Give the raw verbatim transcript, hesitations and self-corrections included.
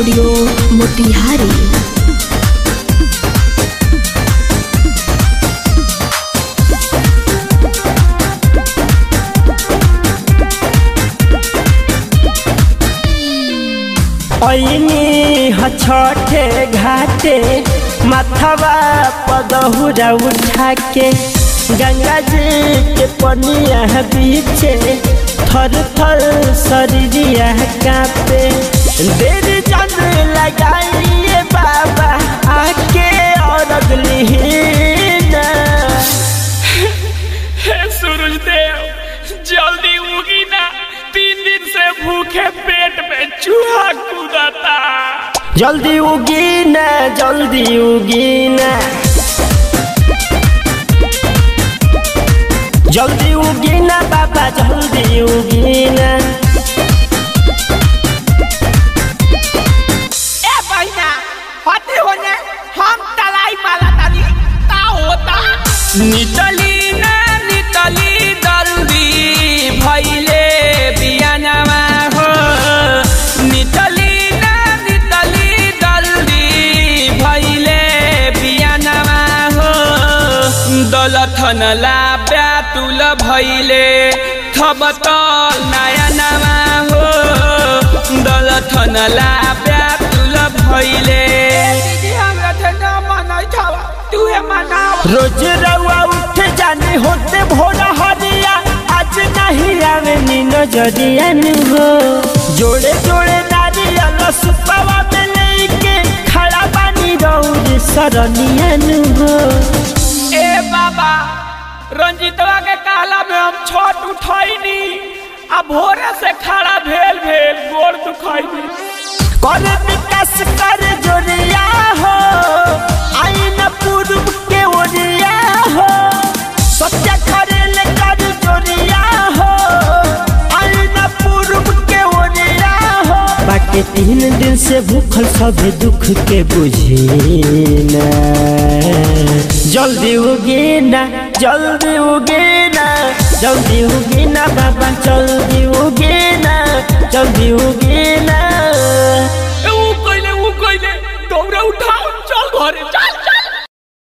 Studio Motihari. छठे घाटे माथवा पदहुरा उठा के गंगा जी के पनिया बीचे थर थर शरीरिया कांपे देर चंद लगाइए बाबा आके और अगली सूरज देव जल्दी उगी ना, तीन दिन से भूखे पेट में चूहा कूदता। जल्दी उगी ना जल्दी उगी ना जल्दी उगी ना बाबा जल्दी उगी ना। ए बहिना हटे होने हम तलाई माला तानी का होता। नितली ना नितली जल्दी भइले बियानवा हो, नितली ना नितली जल्दी भइले बियानवा हो। दलथन ला ब्यातुल भइले थबत नया नवा हो, दलथन ला ब्यातुल भइले। रोज रउआ उठ जाने होते भोरा हरिया, आज नहीं आवे नी नजरिया हो। जोड़े जोड़े नारियल सुपावा में लेके खड़ा बानी रउर सरनिया हो। ए बाबा रंजीतवा के काला में हम छठ उठाईनी, अब भोरे से खड़ा भेल भेल गोर दुखाईनी। कर विकास कर जोरिया हो, आईना पूर्व के ओरिया हो। सत्य करेल कर जोरिया हो, आईना पूर्व के ओरिया हो। बाकी तीन दिन से भूखल सब दुख के बुझीना। जल्दी उगी ना जल्दी उगी ना जल्दी उगी ना बाबा जल्दी उगी ना जल्दी उगी ना। ऊ कइले ऊ कइले दौड़ा उठाओ चल घरे।